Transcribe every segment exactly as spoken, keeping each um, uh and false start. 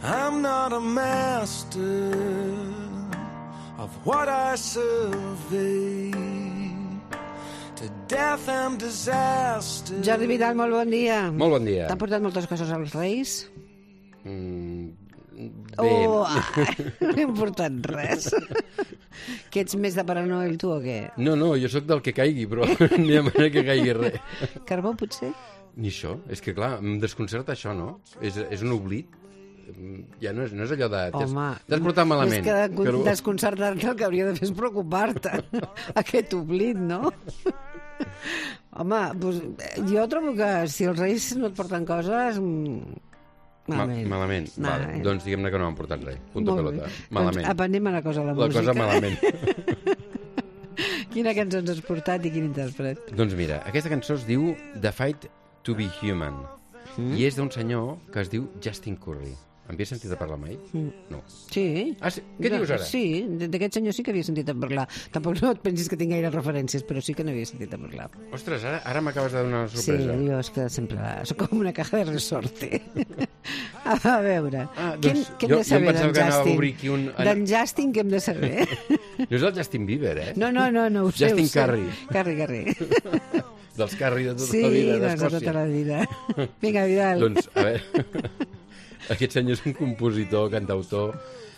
I'm not a master of what I survey. To death and disaster. Jordi Vidal, molt bon dia. Molt bon dia. T'han portat moltes coses als Reis? Mm, bé. Oh, no hem portat res. Que ets més de Pare Noel, tu, o què? No, no, jo sóc del que caigui, però ni a manera que caigui res. Carbó, potser? Ni això. És que, clar, em desconcerta això, no? És, és un oblit. Ja no és, no és allò de... Home, t'has portat malament. És que de, desconcertar-te el que hauria de fer és preocupar-te. Aquest oblit, no? Home, doncs, jo trobo que si els Reis no et porten coses... Malament. Ma malament. malament. Vale. Doncs diguem-ne que no m'han portat res. Punto pelota. Malament. Doncs aprenem a la cosa, la, la música. La cosa malament. Quina cançó ens has portat i quin intèrpret? Doncs mira, aquesta cançó es diu The Fight to be Human. Mm. I és d'un senyor que es diu Justin Curry. Havies sentit a parlar mai? Mm. No. Sí. Ah, sí? Què dius ara? Sí, d'aquest senyor sí que havia sentit a parlar. Tampoc no et pensis que tinc gaire referències, però sí que n'havia sentit a parlar. Ostres, ara, ara m'acabes de donar una sorpresa. Sí, jo és que sempre... Soc com una caja de resorte. A veure, ah, doncs, què, què hem jo, de saber d'en Justin? Un... D'en Justin què hem de saber? No és el Justin Bieber, eh? No, no, no, no ho sé. Justin Curry. Curry, Curry. Dels Curry de tota sí, la vida d'Escòcia. Sí, de tota la vida. Vinga, Vidal. Doncs, a veure... Aquest senyor és un compositor, cantautor,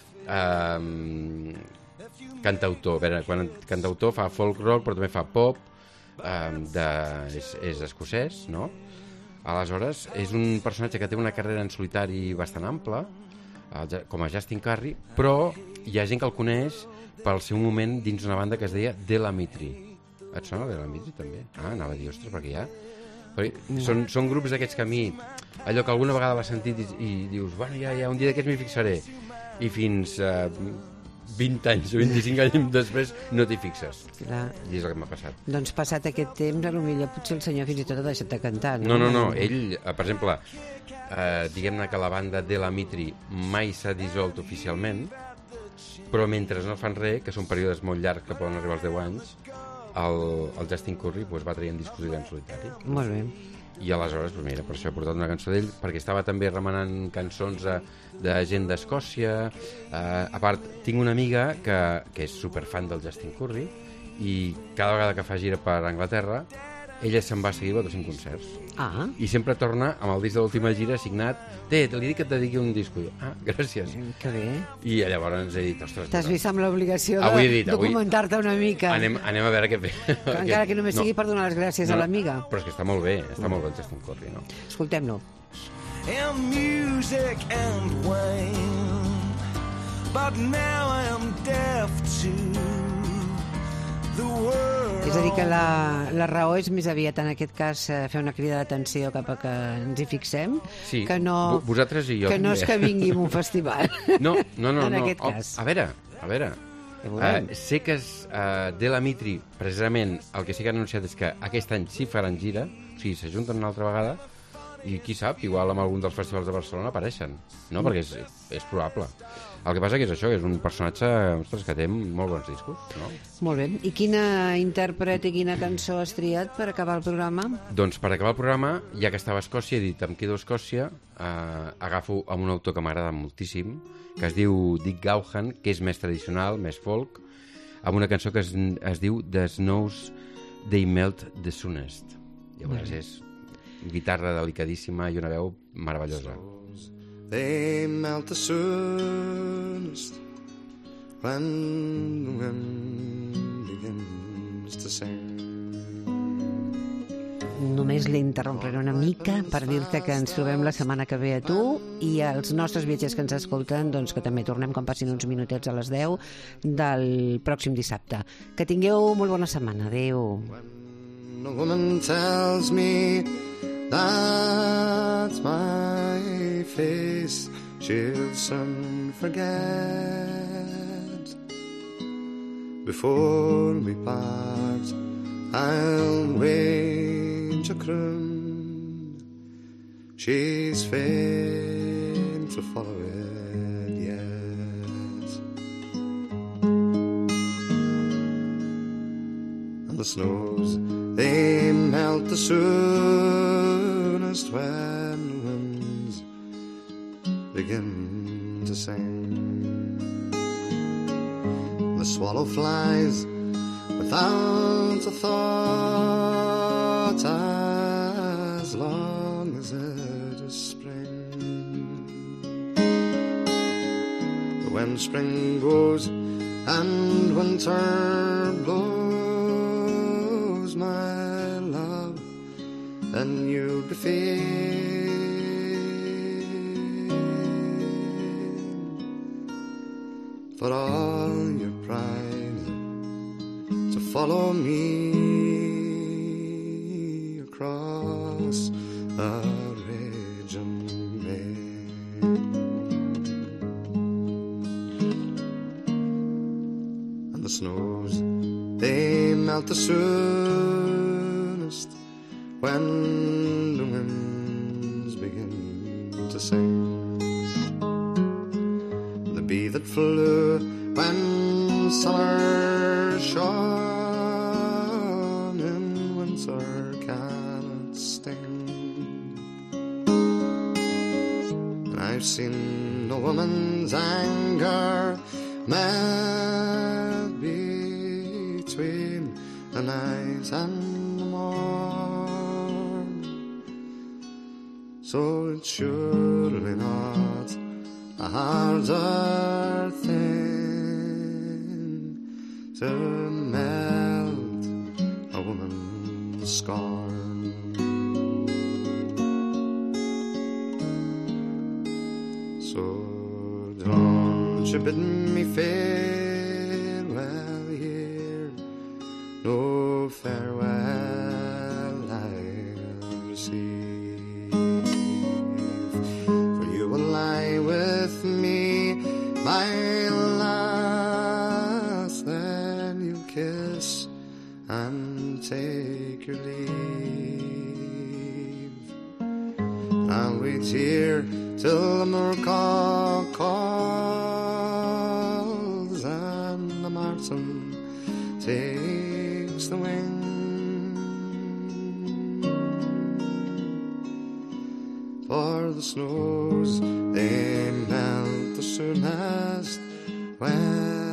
um, cantautor, a veure, quan cantautor fa folk rock, però també fa pop, um, de, és, és escocès, no? Aleshores, és un personatge que té una carrera en solitari bastant ampla, com a Justin Curry, però hi ha gent que el coneix pel seu moment dins una banda que es deia The Lamitri. Et sona The Lamitri, també? Ah, anava a dir, ostres, perquè hi ha... Són, són grups d'aquests que a mi, allò que alguna vegada l'has sentit i, i dius, bueno, ja, ja, un dia d'aquests m'hi fixaré, i fins uh, vint anys o vint-i-cinc anys després no t'hi fixes. Clar. I és el que m'ha passat. Doncs passat aquest temps, potser potser el senyor fins i tot ha deixat de cantar, no? No, no, no, ell, uh, per exemple, uh, diguem-ne que la banda de la Mitri mai s'ha dissolt oficialment, però mentre no fan res, que són períodes molt llargs que poden arribar als deu anys, el, el Justin Curry pues, va traient discos en solitari. Molt bé. I aleshores, pues mira, per això he portat una cançó d'ell, perquè estava també remenant cançons de, de gent d'Escòcia. Uh, a part, tinc una amiga que, que és superfan del Justin Curry i cada vegada que fa gira per Anglaterra ella se'n va seguir a dos o cinc concerts. Ah. I sempre torna amb el disc de l'última gira signat. Té, te li dic que et dediqui un disc. Ah, gràcies. Que bé. I llavors ens he dit, ostres... T'has vist amb l'obligació de dit, documentar-te una mica. Anem, anem a veure què fer. Encara que només no. sigui per donar les gràcies no, a l'amiga. Però és que està molt bé, està mm. molt bé el Justin Curry, no? Escoltem-lo. And music and wine, but now I am deaf to the world. És a dir, que la, la raó és més aviat, en aquest cas, fer una crida d'atenció cap a que ens hi fixem, sí, que no, vosaltres i jo. Que no és que vingui un festival. No, no, no. en no. aquest cas. A veure, a veure. Uh, sé que és, uh, de la Mitri, precisament, el que sí que han anunciat és que aquest any sí faran gira, o sigui, s'ajunten una altra vegada, i qui sap, igual amb algun dels festivals de Barcelona apareixen, no? Perquè és, és probable. El que passa que és això, que és un personatge, ostres, que té molt bons discos, no? Molt bé. I quina intèrpret i quina cançó has triat per acabar el programa? Doncs per acabar el programa, ja que estava a Escòcia, he dit, em quedo a Escòcia, eh, agafo amb un autor que m'agrada moltíssim, que es diu Dick Gaughan, que és més tradicional, més folk, amb una cançó que es, es diu The Snows They Melt the Soonest. Llavors mm. és guitarra delicadíssima i una veu meravellosa. They melt the soonest when the wind begins to sing. Només l'interrompré una mica per dir-te que ens trobem la setmana que ve a tu i als nostres viatgers que ens escolten, doncs que també tornem quan passin uns minutets a les deu del pròxim dissabte. Que tingueu molt bona setmana. Adéu. When a woman tells me that's my face, she'll soon forget. Before we part, I'll wage a croon. She's fain to follow it yet. And the snows, they melt the soonest when the winds begin sing. The swallow flies without a thought as long as it is spring. But when spring goes and winter blows, my love, then you'll be fain for all your pride to follow me across the raging main. And the snows, they melt the soonest when the winds begin to sing. The bee that flew when summer shone in winter cannot sting. And I've seen a woman's anger melt between the night and the morn. So it's surely not a harder thing to melt a woman's scorn. So don't you bid me farewell here, no farewell I'll receive, for you will lie with me, my lass, then you kiss and take your leave. I'll wait here till the moorcock calls and the martin takes the wing. For the snows, they melt the soonest when